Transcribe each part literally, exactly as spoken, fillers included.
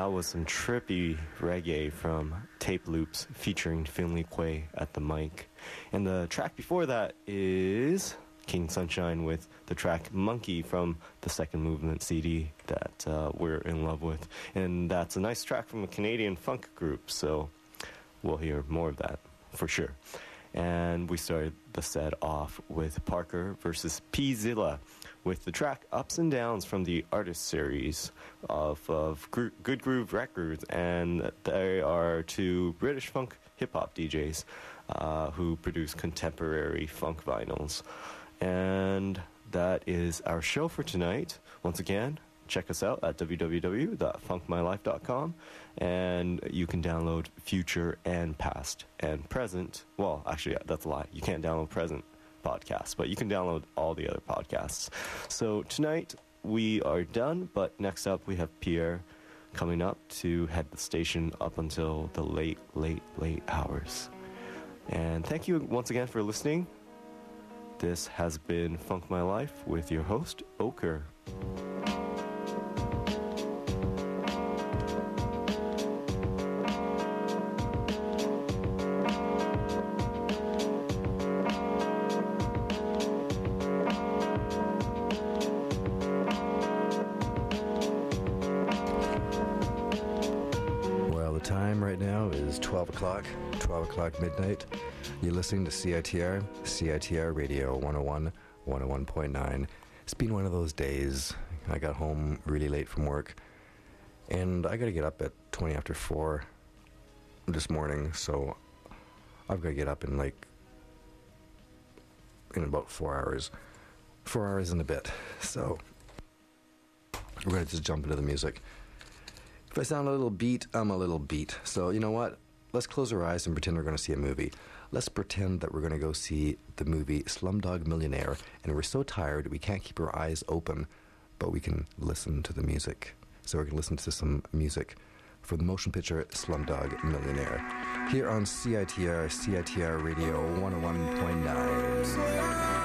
that was some trippy reggae from Tape Loops featuring Finley Quay at the mic. And the track before that is King Sunshine with the track Monkey from the Second Movement C D that uh, we're in love with. And that's a nice track from a Canadian funk group, so we'll hear more of that for sure. And we started the set off with Parker versus P-Zilla with the track Ups and Downs from the Artist series of, of Gro- Good Groove Records. And they are two British funk hip-hop D Js uh, who produce contemporary funk vinyls. And that is our show for tonight. Once again, check us out at w w w dot funk my life dot com, and you can download future and past and present. Well, actually, that's a lie. You can't download present podcasts, but you can download all the other podcasts. So tonight we are done, but next up we have Pierre coming up to head the station up until the late, late, late hours. And thank you once again for listening. This has been Funk My Life with your host, Ochre. Right now is twelve o'clock, twelve o'clock midnight. You're listening to C I T R, C I T R Radio one oh one, one oh one point nine. It's been one of those days. I got home really late from work, and I got to get up at twenty after four this morning, so I've got to get up in like, in about four hours. Four hours and a bit. So we're going to just jump into the music. If I sound a little beat, I'm a little beat. So, you know what? Let's close our eyes and pretend we're going to see a movie. Let's pretend that we're going to go see the movie Slumdog Millionaire, and we're so tired we can't keep our eyes open, but we can listen to the music. So we're going to listen to some music for the motion picture Slumdog Millionaire. Here on C I T R, C I T R Radio one oh one point nine.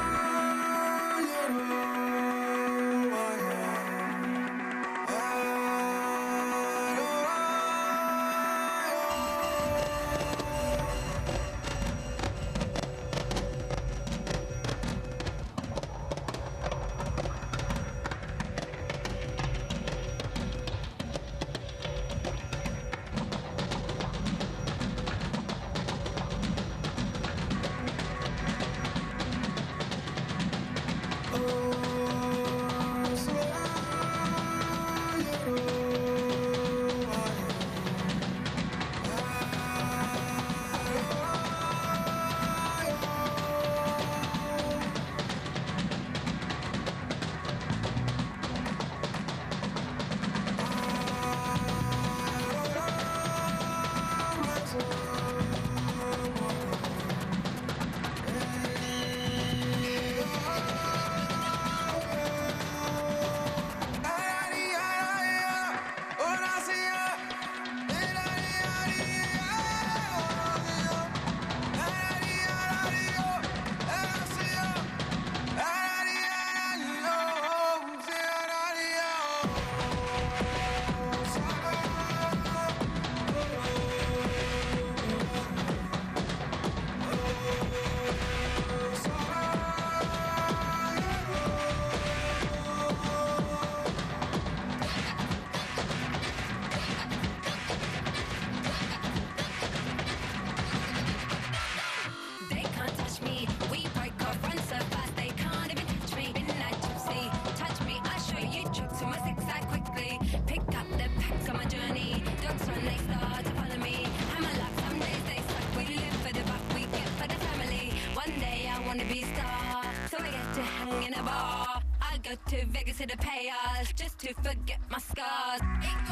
To Vegas to the payers, just to forget my scars.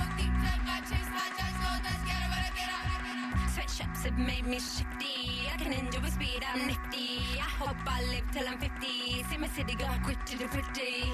Sweatshops have made me shifty. I can enjoy speed, I'm nifty. I hope I live till I'm fifty. See my city go quick to the pretty.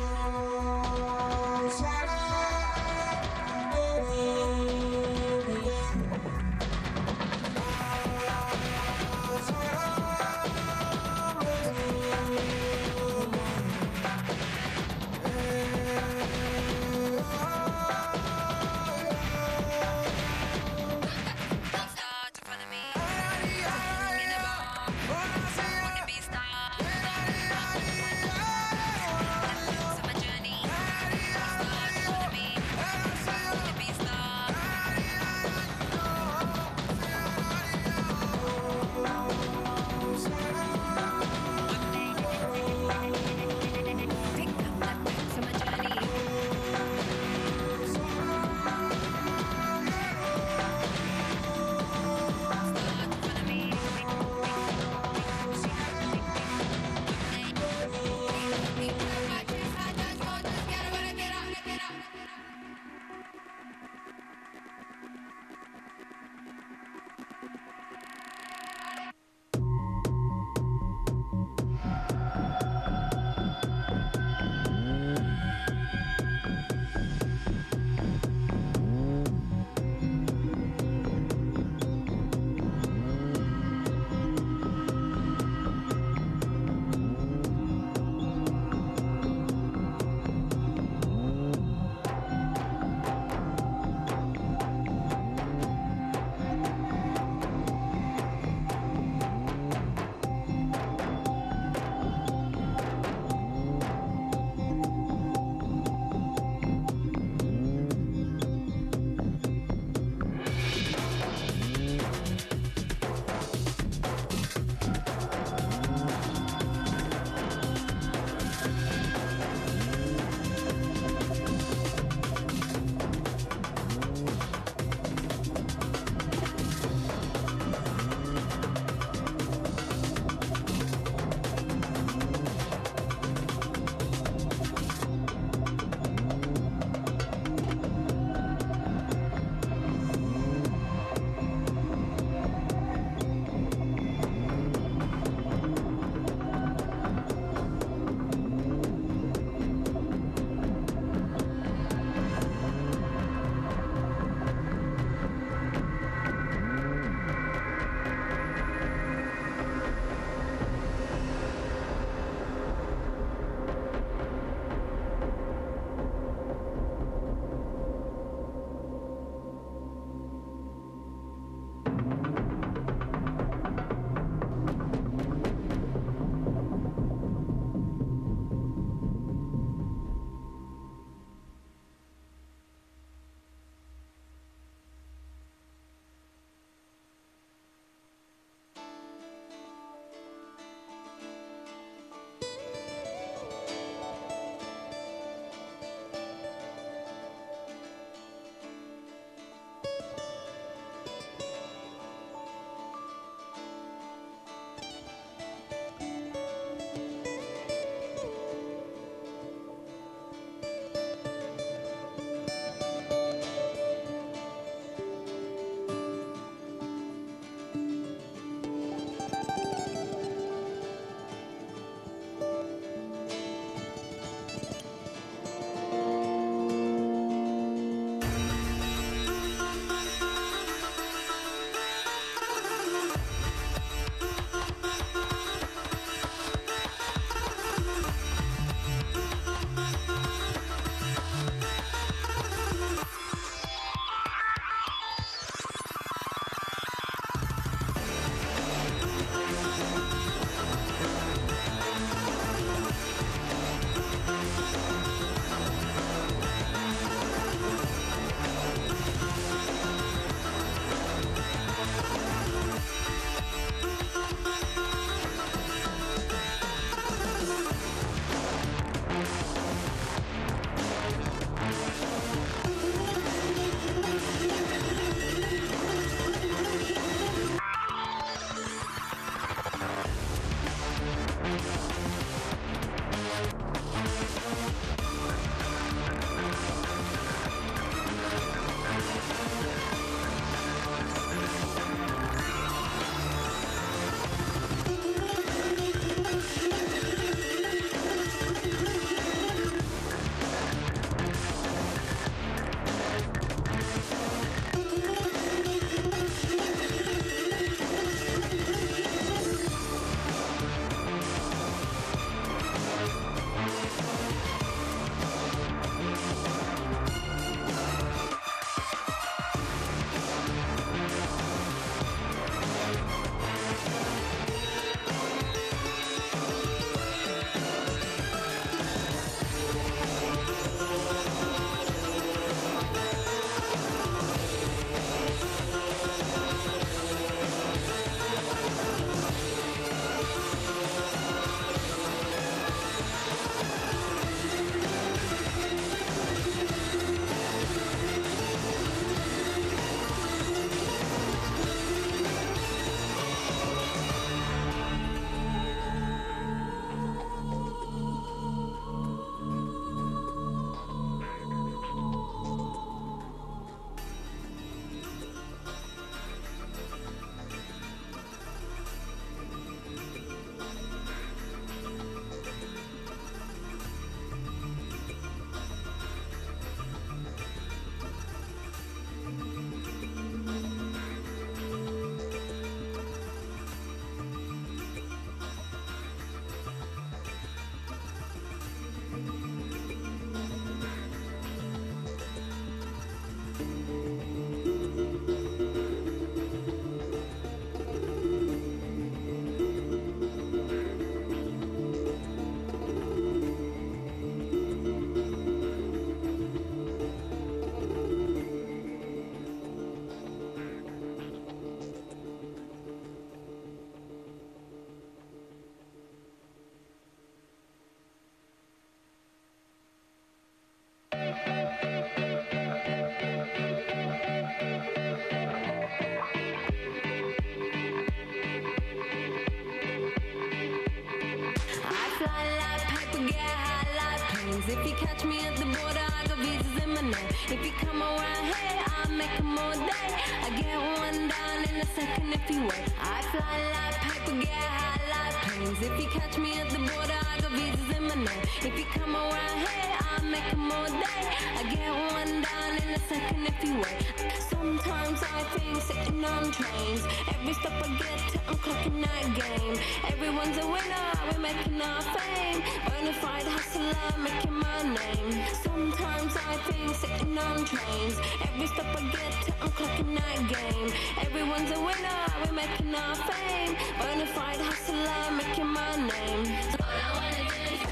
planes. If you catch me at the border, I got visas in my name. If you come around here, I'll make them all day. I get one down in a second if you wait. I fly like paper, get high like planes. If you catch me at the border, I got visas in my name. If you come around here, I'll make them all day. I get one down in a second if you wait. Sometimes I think sitting on trains. Every stop I get to, I'm clocking that game. Everyone's a winner, we're making our fame. Bonafide hustler, making my name. Sometimes I think sitting on trains. Every stop I get to, I'm clocking that game. Everyone's a winner, we're making our fame. Bonafide hustler, making my name. All I wanna do is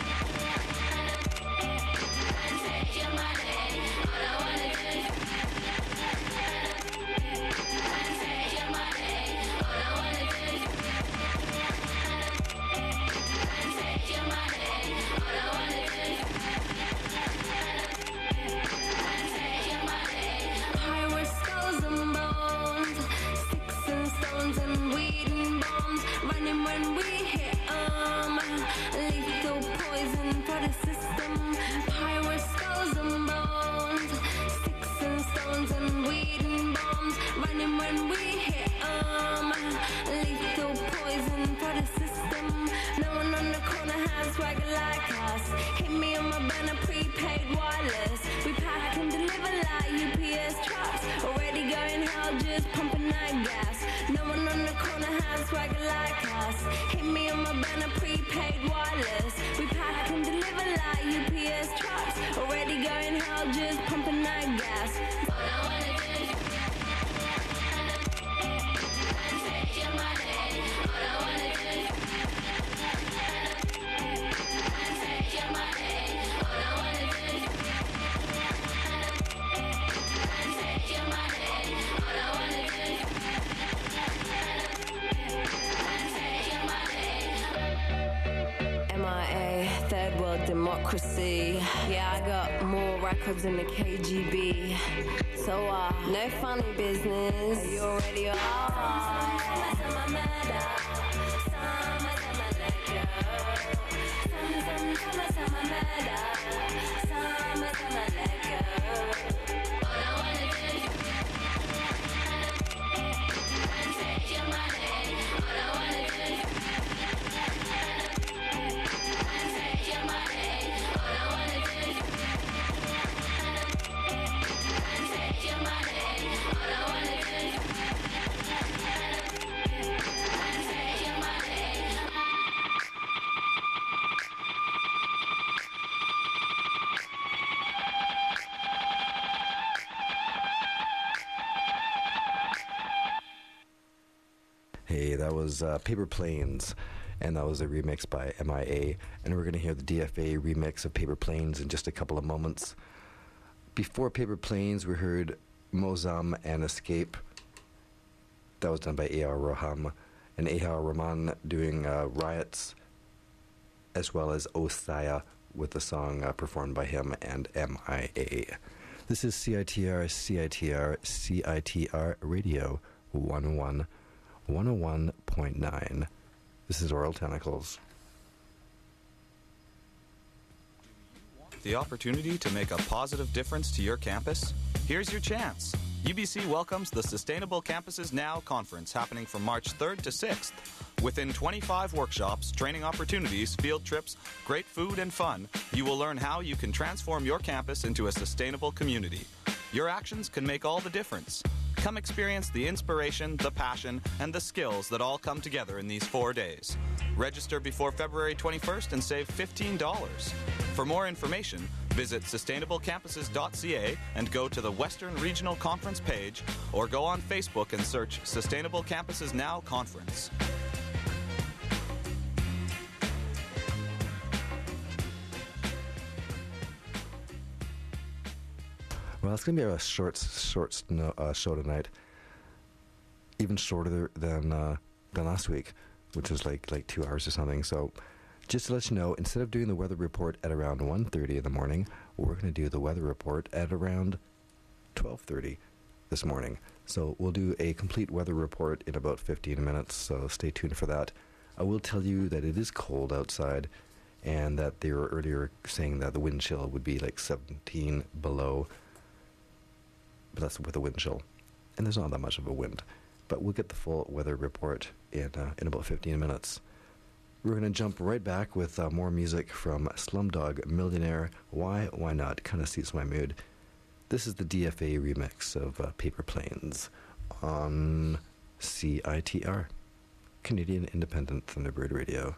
take your money. All I wanna do is take your money. All I wanna do is take your money. All I wanna do is take your money. Pirates, skulls and bones, sticks and stones and weed and bombs. Running when we hit 'em. Lethal poison for the system. Pirates, skulls and bones, sticks and stones and weed and bombs. Running when we hit 'em. Lethal poison for the system. No one on the corner has swagger like us. Hit me on my banner, prepaid wireless. We pack and deliver like U P S trucks. Already going hell, just pumping that gas. No one on the corner has swagger like us. Hit me on my banner, prepaid wireless. We pack and deliver like U P S trucks. Already going hell, just pumping that gas. All I wanna do is take your money. All I wanna do is take your money. All I wanna do is take your money. All I wanna do is take your money. M I A, third world democracy. Yeah, I got more records than the K G B. So, uh, no funny business. You already are. All I wanna do is take your money. All I wanna do is take your money. All I wanna do is take your money. All I wanna do is take your money. Hey, that was uh, Paper Planes, and that was a remix by M I A, and we're going to hear the D F A remix of Paper Planes in just a couple of moments. Before Paper Planes, we heard Mozam and Escape. That was done by A R Rahman, and A R Rahman doing uh, Riots, as well as Osaya with the song uh, performed by him and M I A. This is C I T R, C I T R, C I T R Radio one oh one. one oh one point nine. This is Oral Tentacles. The opportunity to make a positive difference to your campus? Here's your chance. U B C welcomes the Sustainable Campuses Now conference happening from March third to sixth. Within twenty-five workshops, training opportunities, field trips, great food, and fun, you will learn how you can transform your campus into a sustainable community. Your actions can make all the difference. Come experience the inspiration, the passion, and the skills that all come together in these four days. Register before February twenty-first and save fifteen dollars. For more information, visit sustainable campuses dot c a and go to the Western Regional Conference page, or go on Facebook and search Sustainable Campuses Now Conference. Well, it's going to be a short, short snow, uh, show tonight. Even shorter than uh, than last week, which was like like two hours or something. So, just to let you know, instead of doing the weather report at around one thirty in the morning, we're going to do the weather report at around twelve thirty this morning. So we'll do a complete weather report in about fifteen minutes. So stay tuned for that. I will tell you that it is cold outside. and that they were earlier saying that the wind chill would be like seventeen below, but that's with a wind chill, and there's not that much of a wind. But we'll get the full weather report in uh, in about fifteen minutes. We're going to jump right back with uh, more music from Slumdog Millionaire. Why, why not? Kind of suits my mood. This is the D F A remix of uh, Paper Planes on C I T R, Canadian Independent Thunderbird Radio.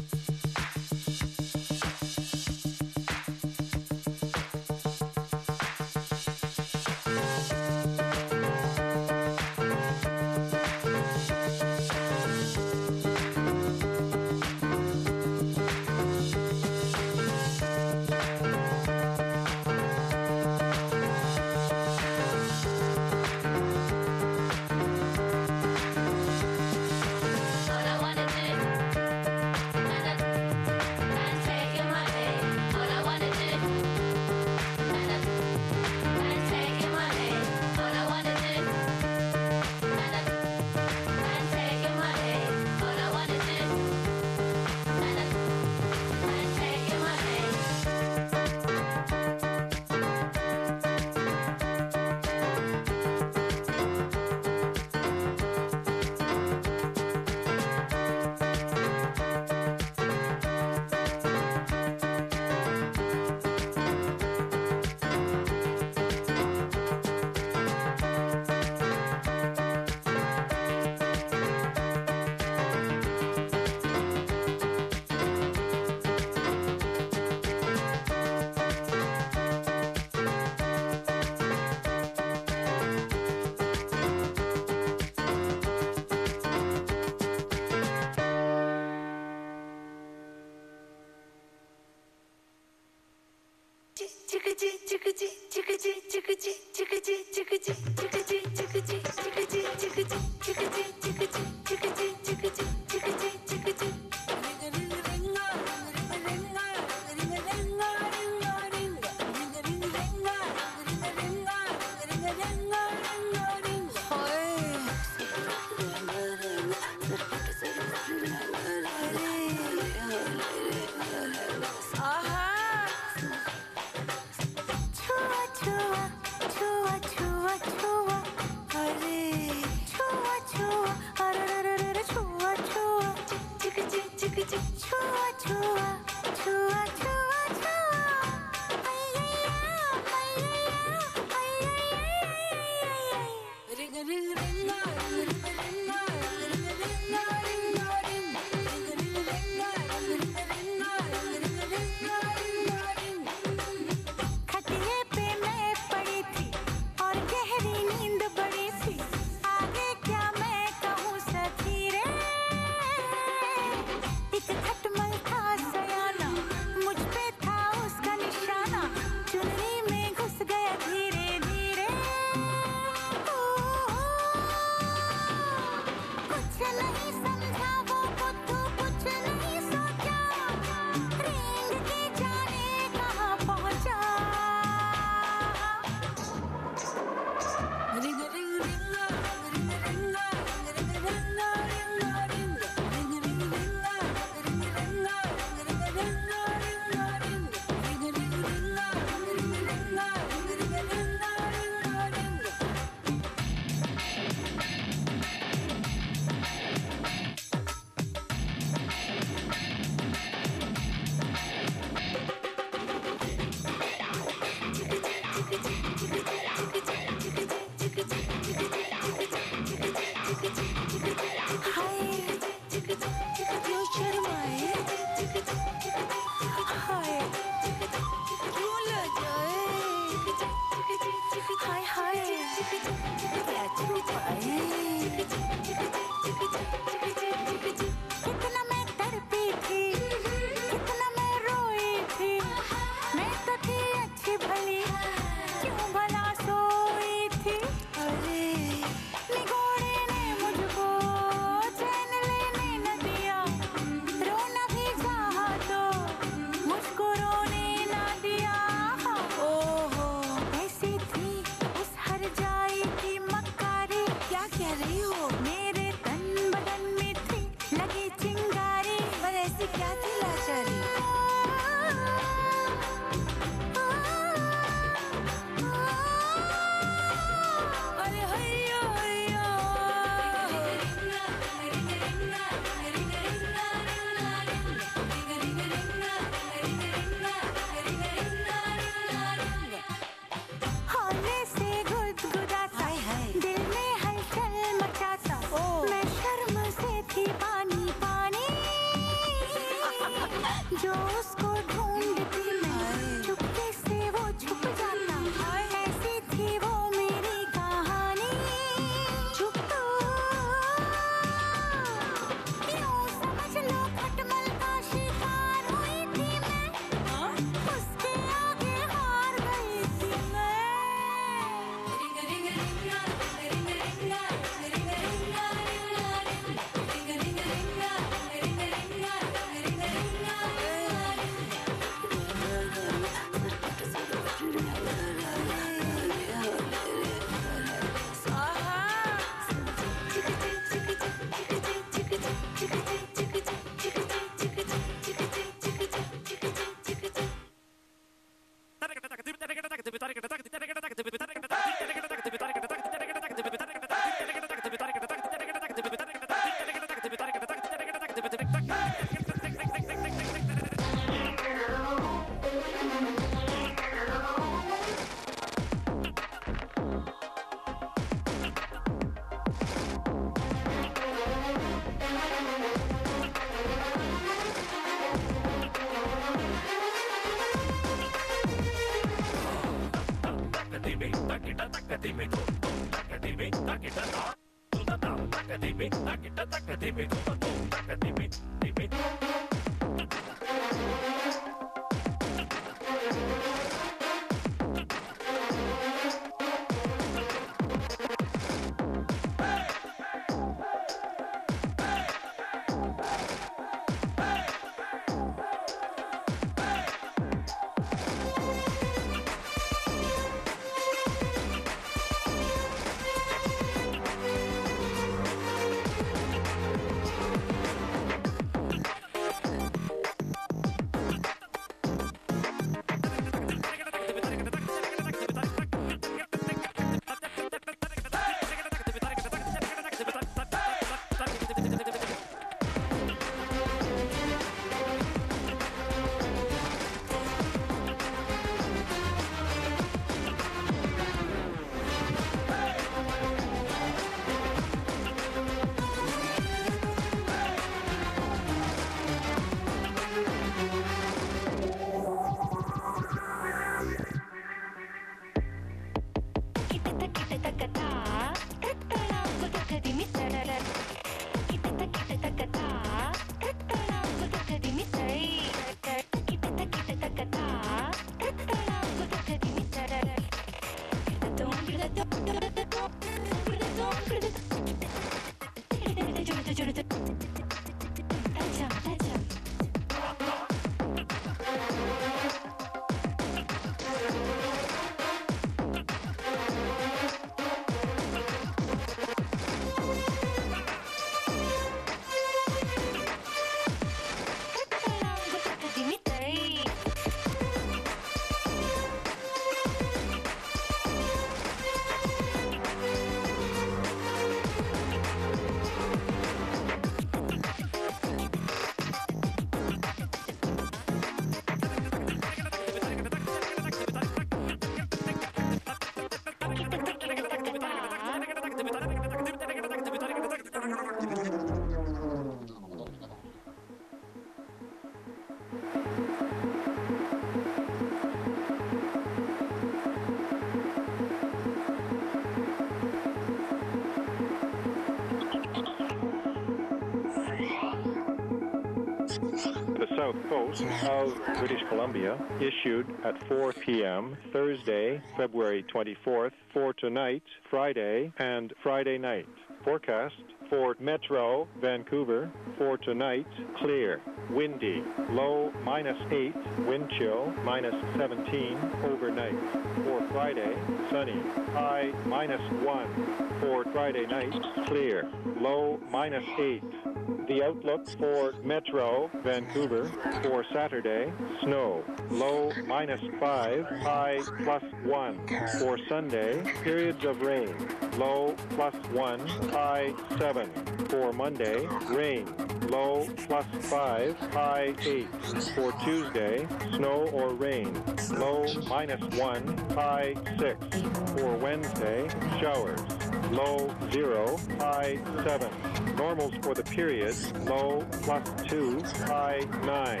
The south coast of British Columbia issued at four p.m. Thursday, February twenty-fourth, for tonight, Friday, and Friday night. Forecast for Metro, Vancouver, for tonight, clear, windy, low minus eight, wind chill minus seventeen overnight. For Friday, sunny, high minus one. For Friday night, clear, low minus eight. The outlook for Metro, Vancouver, for Saturday, snow, low minus five, high plus one. For Sunday, periods of rain, low plus one, high seven. For Monday, rain, low plus five, high eight. For Tuesday, snow or rain, low minus one, high six. For Wednesday, showers, low zero, high seven. Normals for the period, low plus two, high nine.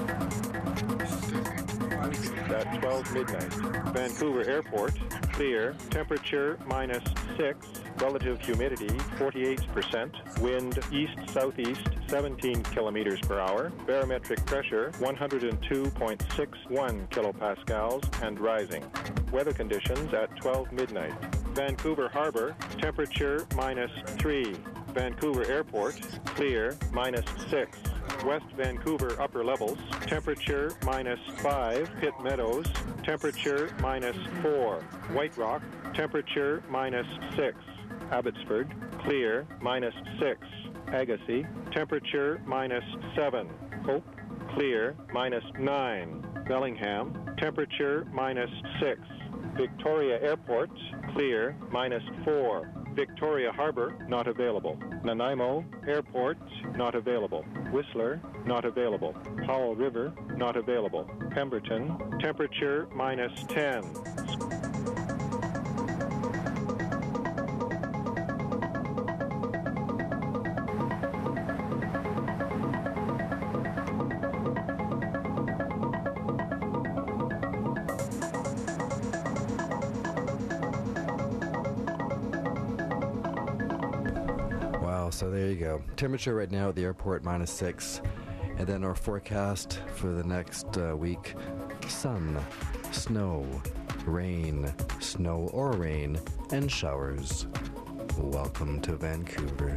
At twelve midnight. Vancouver Airport, clear, temperature minus six, relative humidity forty-eight percent, wind east-southeast seventeen kilometers per hour, barometric pressure one hundred two point six one kilopascals and rising. Weather conditions at twelve midnight. Vancouver Harbor, temperature minus three. Vancouver Airport, clear, minus six. West Vancouver upper levels, temperature minus five. Pitt Meadows, temperature minus four. White Rock, temperature minus six. Abbotsford, clear, minus six. Agassiz, temperature minus seven. Hope, clear, minus nine. Bellingham, temperature minus six. Victoria Airport, clear, minus four. Victoria Harbor, not available. Nanaimo Airport, not available. Whistler, not available. Powell River, not available. Pemberton, temperature minus ten. So there you go. Temperature right now at the airport minus six. And then our forecast for the next uh, week, sun, snow, rain, snow or rain, and showers. Welcome to Vancouver.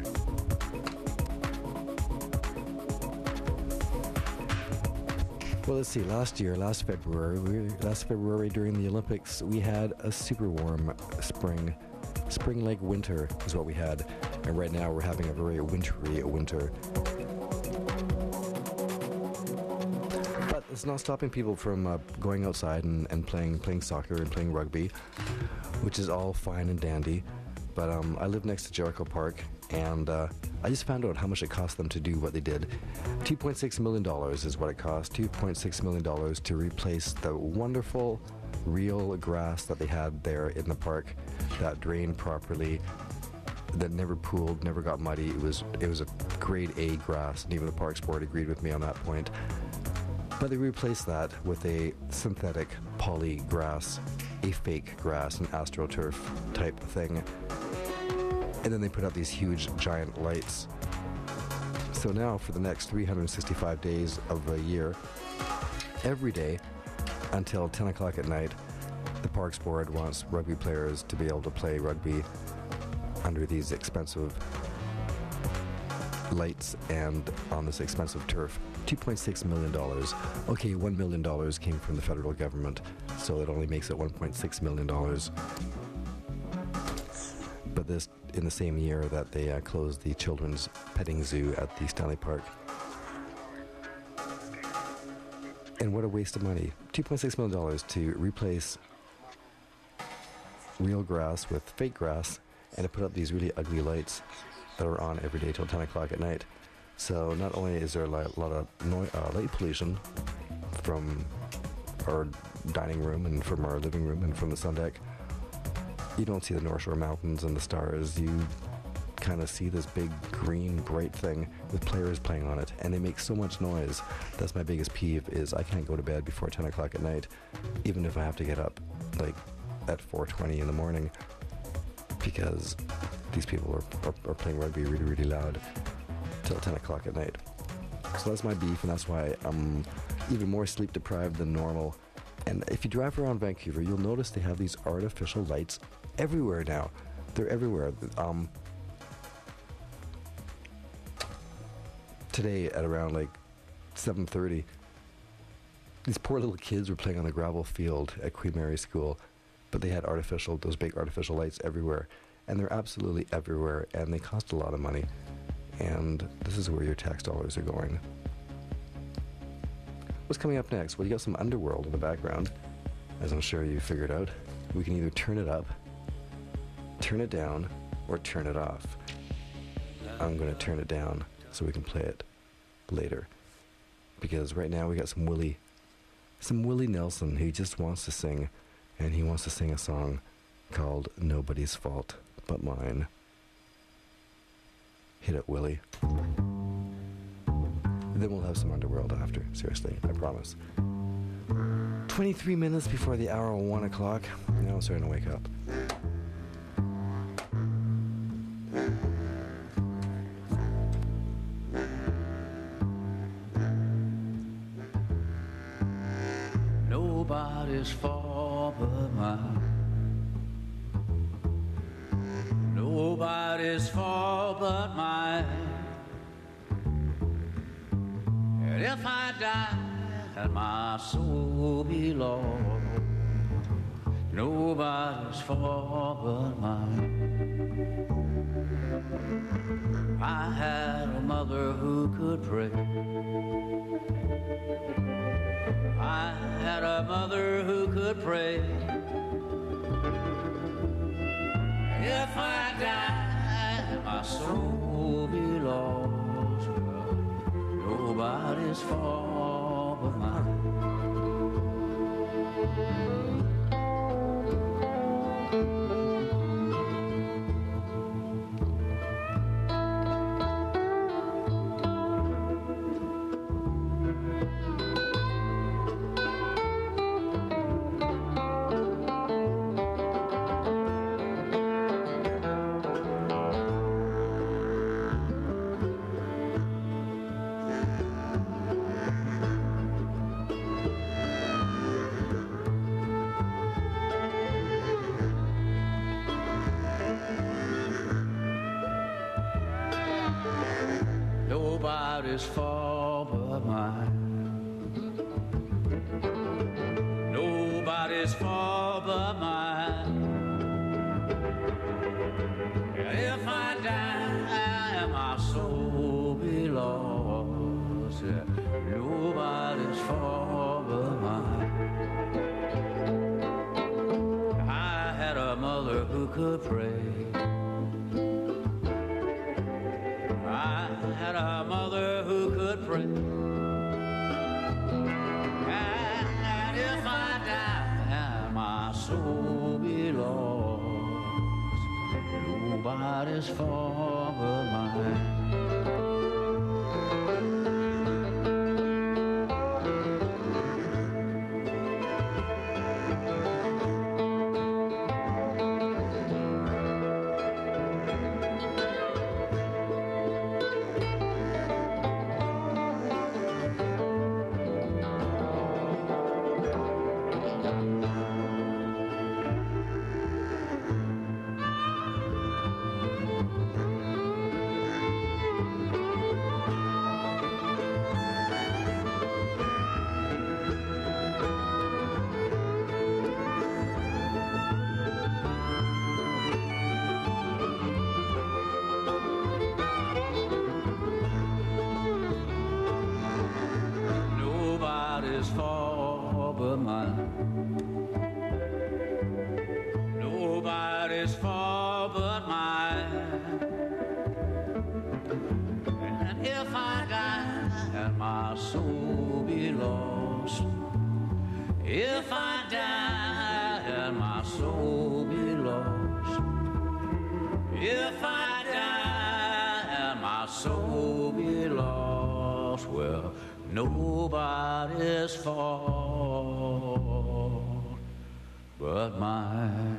Well, let's see. Last year, last February, we, last February during the Olympics, we had a super warm spring. Spring like winter is what we had. And right now we're having a very wintry winter. But it's not stopping people from uh, going outside and, and playing playing soccer and playing rugby, which is all fine and dandy. But um, I live next to Jericho Park, and uh, I just found out how much it cost them to do what they did. two point six million dollars is what it cost. two point six million dollars to replace the wonderful, real grass that they had there in the park that drained properly, that never pooled, never got muddy. It was it was a grade A grass, and even the Parks Board agreed with me on that point. But they replaced that with a synthetic poly grass, a fake grass, an AstroTurf type thing. And then they put up these huge giant lights. So now for the next three hundred sixty-five days of the year, every day until ten o'clock at night, the Parks Board wants rugby players to be able to play rugby under these expensive lights and on this expensive turf. two point six million dollars. Okay, one million dollars came from the federal government, so it only makes it one point six million dollars. But this in the same year that they uh, closed the children's petting zoo at the Stanley Park. And what a waste of money. two point six million dollars to replace real grass with fake grass and to put up these really ugly lights that are on every day till ten o'clock at night. So not only is there a lot, lot of noi- uh, light pollution from our dining room and from our living room and from the sun deck, you don't see the North Shore Mountains and the stars. You kind of see this big green bright thing with players playing on it, and they make so much noise. That's my biggest peeve, is I can't go to bed before ten o'clock at night, even if I have to get up like at four twenty in the morning, because these people are, are, are playing rugby really, really loud till ten o'clock at night. So that's my beef, and that's why I'm even more sleep deprived than normal. And if you drive around Vancouver, you'll notice they have these artificial lights everywhere now. They're everywhere. Um, today at around like seven thirty, these poor little kids were playing on the gravel field at Queen Mary School, but they had artificial, those big artificial lights everywhere. And they're absolutely everywhere, and they cost a lot of money. And this is where your tax dollars are going. What's coming up next? Well, you got some Underworld in the background, as I'm sure you figured out. We can either turn it up, turn it down, or turn it off. I'm going to turn it down so we can play it later. Because right now we got some Willie, some Willie Nelson, who just wants to sing, and he wants to sing a song called Nobody's Fault But Mine. Hit it, Willie. Then we'll have some Underworld after. Seriously, I promise. twenty-three minutes before the hour of one o'clock. Now I'm starting to wake up. Nobody's fault but mine. Nobody's fault but mine. And if I die and my soul be lost, nobody's fault but mine. I had a mother who could pray. I had a mother who could pray. If I die, my soul be lost. Nobody's fault but mine. Nobody's fault but mine. Nobody's fault but mine. If I die, my soul be lost. Nobody's fault but mine. I had a mother who could pray. I had a mother who could pray. And if I die, my soul be lost. Nobody's fault but mine. if I die and my soul be lost. If I die and my soul be lost. If I die and my soul be lost, well, nobody's fault but mine.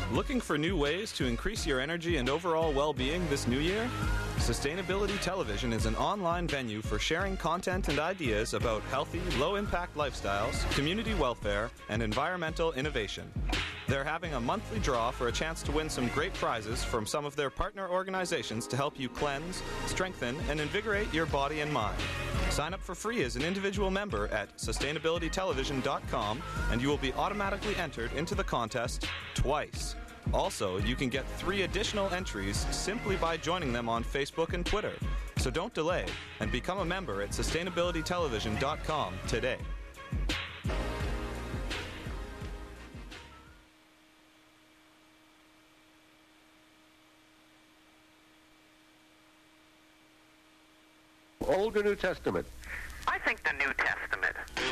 Looking for new ways to increase your energy and overall well-being this new year? Sustainability Television is an online venue for sharing content and ideas about healthy, low-impact lifestyles, community welfare, and environmental innovation. They're having a monthly draw for a chance to win some great prizes from some of their partner organizations to help you cleanse, strengthen, and invigorate your body and mind. Sign up for free as an individual member at sustainability television dot com and you will be automatically entered into the contest twice. Also, you can get three additional entries simply by joining them on Facebook and Twitter. So don't delay and become a member at sustainability television dot com today. Old or New Testament? I think the New Testament.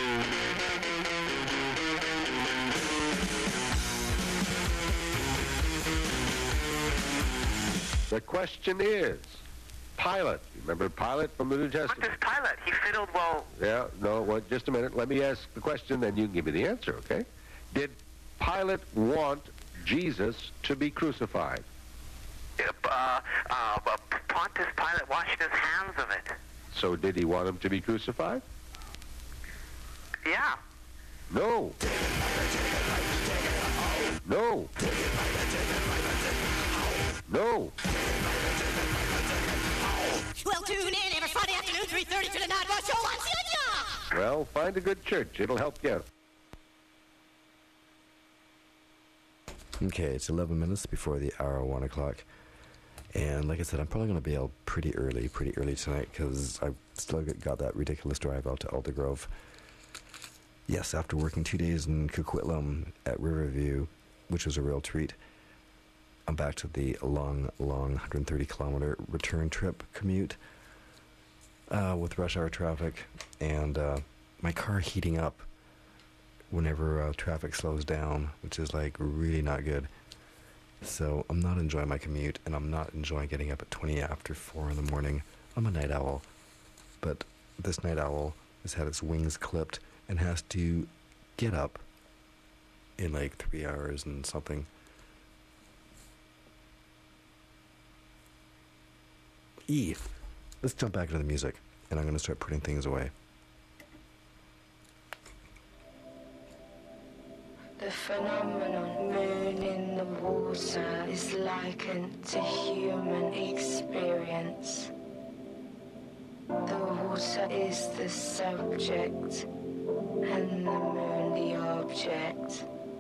The question is, Pilate. Remember Pilate from the New What Testament? does Pilate? He fiddled well. Yeah, no, well, just a minute. Let me ask the question, then you can give me the answer, okay? Did Pilate want Jesus to be crucified? Uh, uh, uh, Pontius Pilate washed his hands of it. So did he want him to be crucified? Yeah. No. No. No. Well, tune in every Friday afternoon, three thirty to the Night Watch Show on C N Y. Well, find a good church. It'll help you out. Okay, it's eleven minutes before the hour one o'clock. And like I said, I'm probably going to bail pretty early, pretty early tonight, because I've still got that ridiculous drive out to Aldergrove. Yes, after working two days in Coquitlam at Riverview, which was a real treat, I'm back to the long, long one hundred thirty kilometer return trip commute uh, with rush hour traffic, and uh, my car heating up whenever uh, traffic slows down, which is like really not good. So I'm not enjoying my commute, and I'm not enjoying getting up at twenty after four in the morning. I'm a night owl, but this night owl has had its wings clipped and has to get up in like three hours and something. E. Let's jump back into the music, and I'm going to start putting things away. The phenomenon moon in the water is likened to human experience. The water is the subject and the moon the object.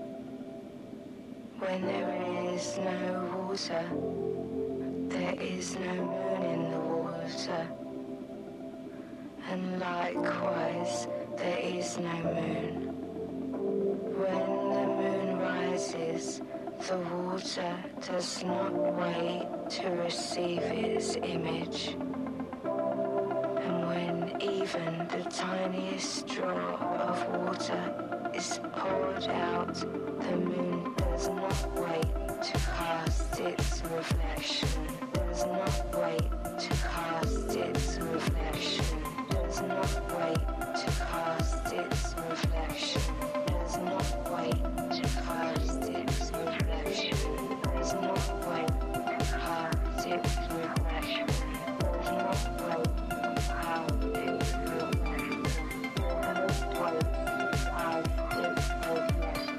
When there is no water, there is no moon in the water. And likewise, there is no moon. When the moon rises, the water does not wait to receive its image. And when even the tiniest drop of water is poured out, the moon does not wait to cast its reflection, does not wait to cast its reflection, does not wait to cast its reflection. Does not wait to cast its reflection. Does not wait to cast its reflection. Does not wait to cast its reflection. Does not wait to cast its reflection.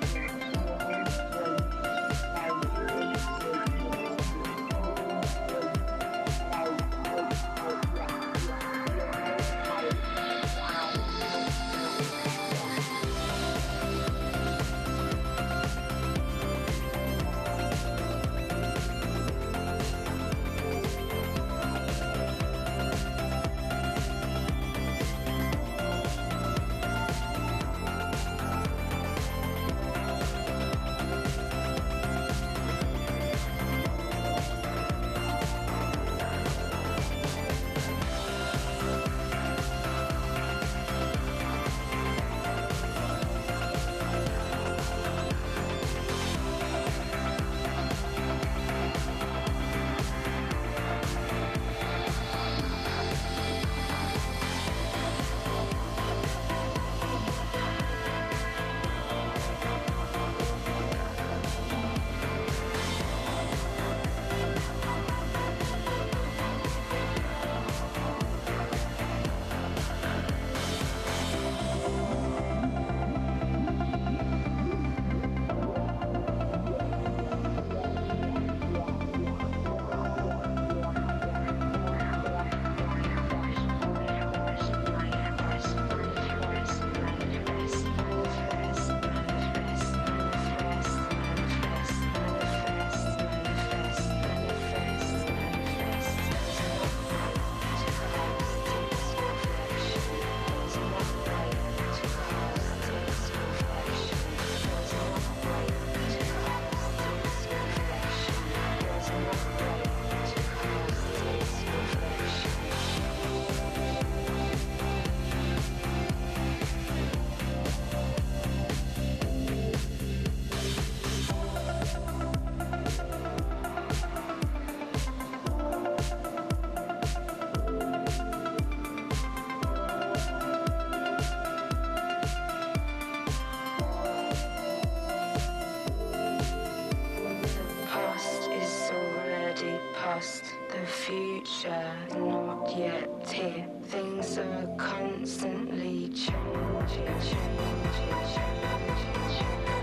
future not yet here. Things are constantly changing, changing, changing,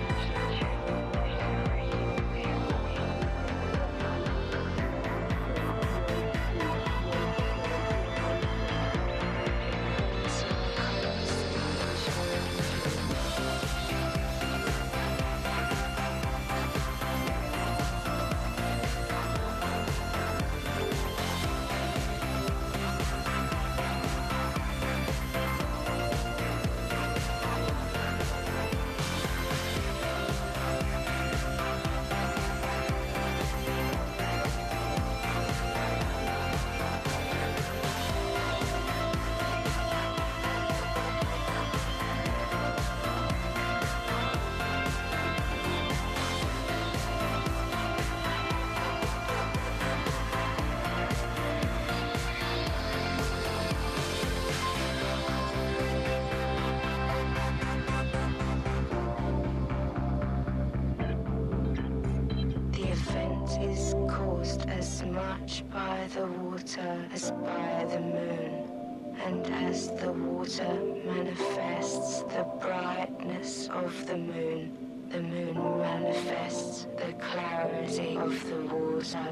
is caused as much by the water as by the moon. And as the water manifests the brightness of the moon, the moon manifests the clarity of the water.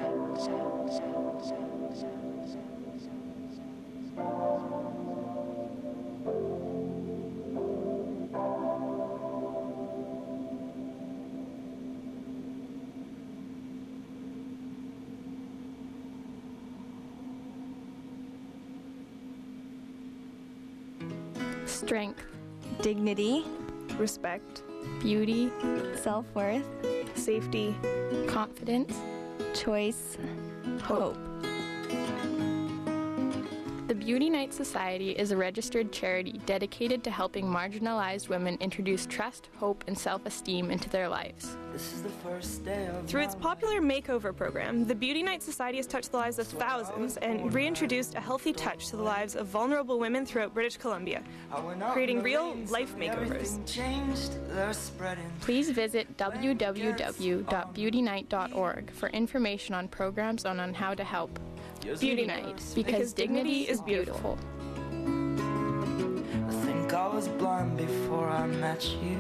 Strength, dignity, respect, beauty, self-worth, safety, confidence, choice, hope. The Beauty Night Society is a registered charity dedicated to helping marginalized women introduce trust, hope, and self-esteem into their lives. This is the first day of Through its popular makeover program, the Beauty Night Society has touched the lives of thousands and reintroduced a healthy touch to the lives of vulnerable women throughout British Columbia, creating real life makeovers. Please visit w w w dot beauty night dot org for information on programs and on how to help. Beauty Night, because, because dignity is beautiful. I think I was blind before I met you.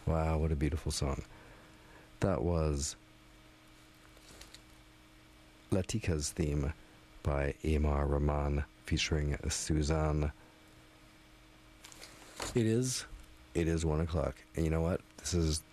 Wow, what a beautiful song. That was Latika's Theme by Amar Rahman featuring Suzanne. It is, it is one o'clock. And you know what? This is